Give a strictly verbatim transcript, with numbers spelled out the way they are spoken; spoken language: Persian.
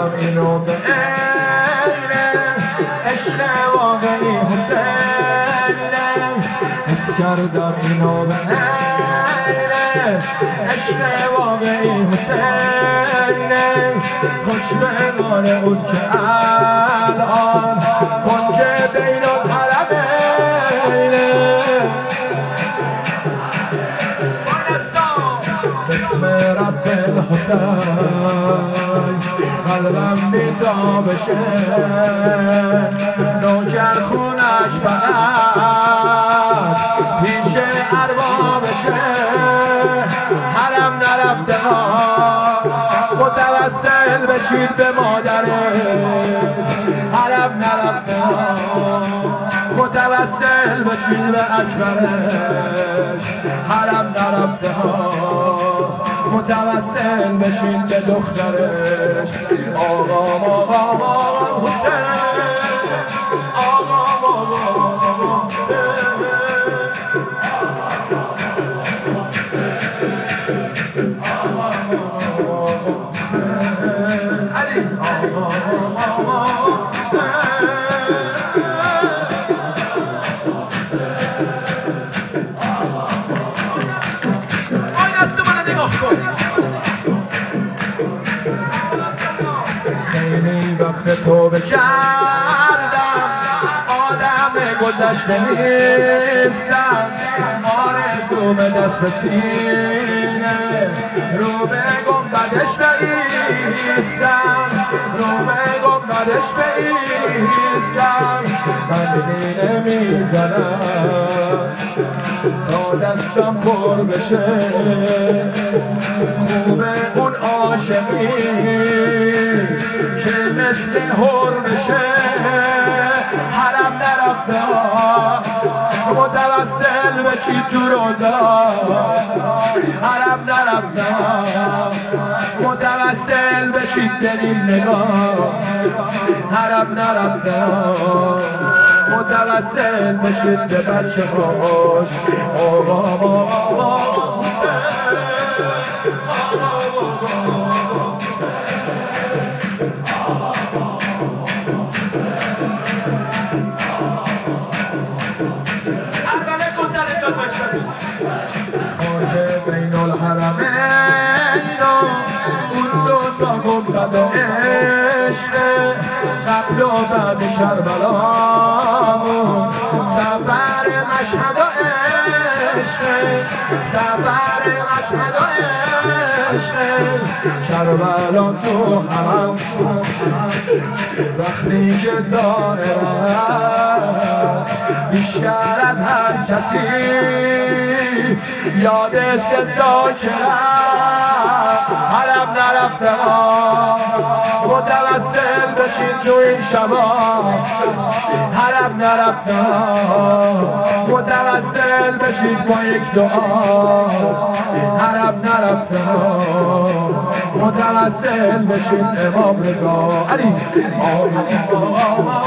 کردم اینو به عینه عشق واقعی حسینه، حس کردم اینو به عینه عشق واقعی حسینه، خوش به حال اون که الان کنج بین الحرمینه. بسم رب الحسین قلبم بیتا بشه، نوکر خونش فقط پیش اربابشه، حرم نرفته ها متوسل بشید به مادرش، حرم نرفته ها متوسل بشید به اکبرش، حرم نرفته ها متوسل بشید به دخترش. آقا آقا آقا حسین، آقا آقا حسین، علی آقا آقا خیلی وقت توبه کردم، آدم گذشته نیستم، آرزو به دست به سینه رو به گنبدش بایستم، رو به گنبدش بایستم، من سینه میزنم تا دستم پر بشه، خوبه اون عاشقی که مثل هر بشه، حرم نرفته متوسل بشید تو روزا، حرم نرفته متوسل بشید دلیم نگاه، حرم نرفته متوسل بشید به بچه هاش. آقا آقا آقا خواجه بین الحرمین اون دو تا گنبد عشق، قبل و بعد کربلامون سفر مشهد و عشق، سفر مشهد و عشق، کربلا تو حرم وقتی که ظاهرم بیشتر از هر کسی یاد سه ساکرم، حرم نرفته متوسل بشید تو این شبا، حرم نرفته متوسل بشید با یک دعا، حرم نرفته متوسل بشید امام رضا. علی آقا